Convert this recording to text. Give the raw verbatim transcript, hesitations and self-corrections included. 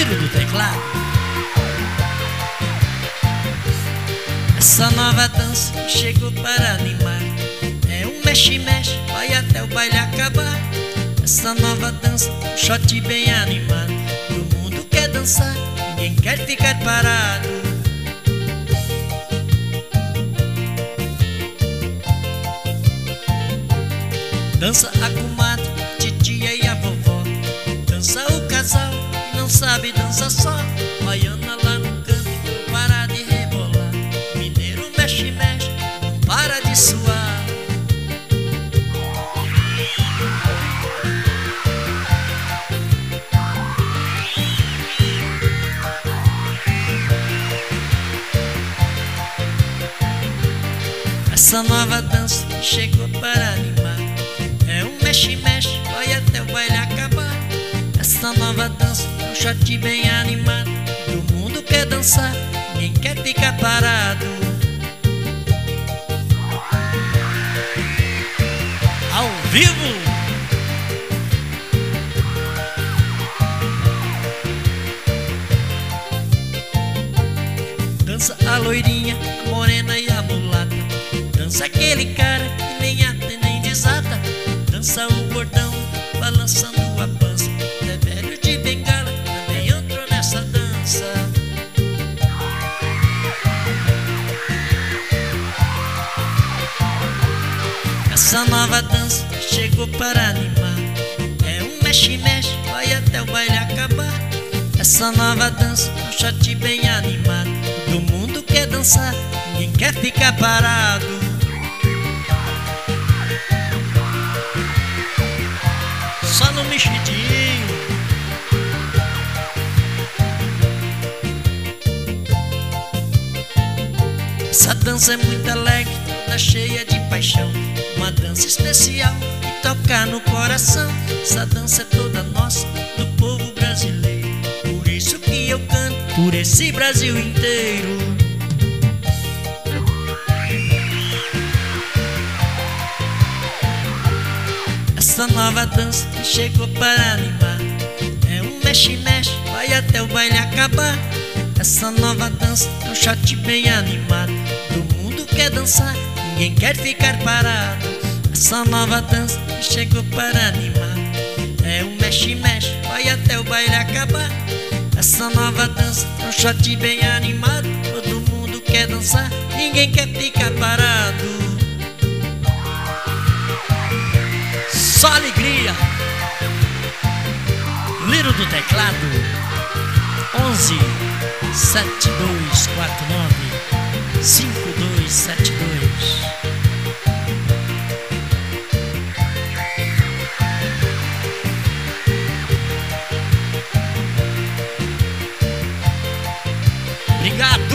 Liro do teclado. Essa nova dança chegou para animar. É um mexe-mexe, vai até o baile acabar. Essa nova dança, um shot bem animado. Todo mundo quer dançar, ninguém quer ficar parado. Dança a comadre, titia e a vovó. Dança o casal que não sabe dançar só. Baiana lá no canto, não para de rebolar. Mineiro mexe, mexe, não para de suar. Essa nova dança chegou para animar. É um mexe-mexe, vai até o baile acabar. Essa nova dança é um shot bem animado. Todo mundo quer dançar, ninguém quer ficar parado. Ao vivo! Dança a loirinha, a morena e a mulata. Dança aquele cara que nem ata nem desata. Dança o gordão, balançando a pança. É velho de bengala, também entrou nessa dança. Essa nova dança chegou para animar. É um mexe-mexe, vai até o baile acabar. Essa nova dança é um shot bem animado. Todo mundo quer dançar, ninguém quer ficar parado. Só no mexidinho. Essa dança é muito alegre, toda cheia de paixão. Uma dança especial que toca no coração. Essa dança é toda nossa, do povo brasileiro. Por isso que eu canto por esse Brasil inteiro. Essa nova dança chegou para animar. É um mexe-mexe, vai até o baile acabar. Essa nova dança é um shot bem animado. Todo mundo quer dançar, ninguém quer ficar parado. Essa nova dança chegou para animar. É um mexe-mexe, vai até o baile acabar. Essa nova dança é um shot bem animado. Todo mundo quer dançar, ninguém quer ficar parado. Só alegria. Liro do teclado. Onze sete dois quatro nove cinco dois sete dois. Obrigado.